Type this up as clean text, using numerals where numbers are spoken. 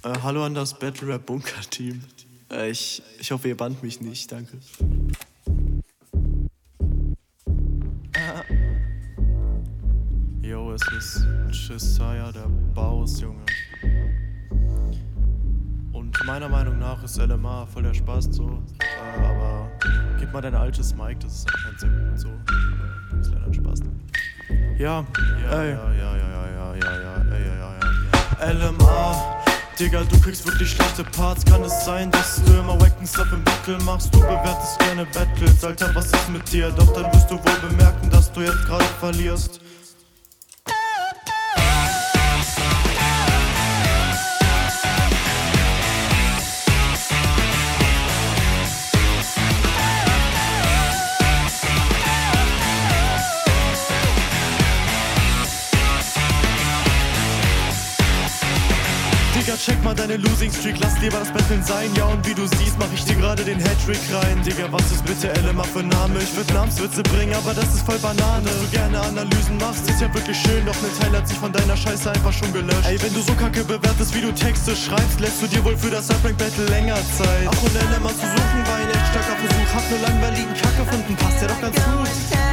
Hallo an das Battle Rap Bunker Team. Ich hoffe, ihr bannt mich nicht, danke. Yo, es ist Chisaya, der Baus, Junge. Und meiner Meinung nach ist LMA voll der Spaß so. Aber gib mal dein altes Mic, das ist anscheinend sehr gut so. Aber ist leider ein Spaß. Ja, LMA, Digga, du kriegst wirklich schlechte Parts. Kann es sein, dass du immer wacken Stuff im Battle machst? Du bewertest gerne Battles, Alter, was ist mit dir? Doch dann wirst du wohl bemerken, dass du jetzt gerade verlierst. Digga, check mal deine Losing Streak, lass lieber das Battlen sein. Ja, und wie du siehst, mach ich dir gerade den Hattrick rein. Digga, was ist bitte LMA für Name? Ich würd Namenswitze bringen, aber das ist voll Banane. Dass du gerne Analysen machst, ist ja wirklich schön. Doch ne Teil hat sich von deiner Scheiße einfach schon gelöscht. Ey, wenn du so kacke bewertest, wie du Texte schreibst, lässt du dir wohl für das Rap Battle länger Zeit. Ach, und LMA zu suchen war ein echt starker Versuch. Hab nur langweiligen Kack gefunden, passt ja doch ganz gut.